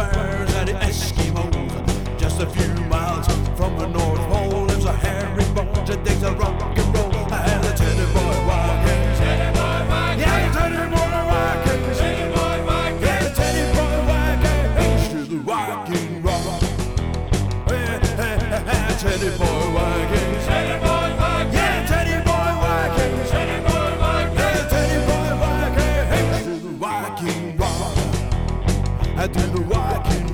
bears and the Eskimos. Just a few miles from the North Pole lives a hairy bones that digs a rock and roll. And the Teddy Boy Watkins, Teddy Boy Watkins, yeah, the Teddy Boy Watkins, Teddy Boy Watkins, yeah, the Teddy Boy Watkins, to the rocking rock. Teddy Boy Watkins, Teddy Boy Watkins, yeah, Teddy Boy Watkins, Teddy Boy Watkins, yeah, Teddy Boy Watkins, to the rocking rock. I do the rocking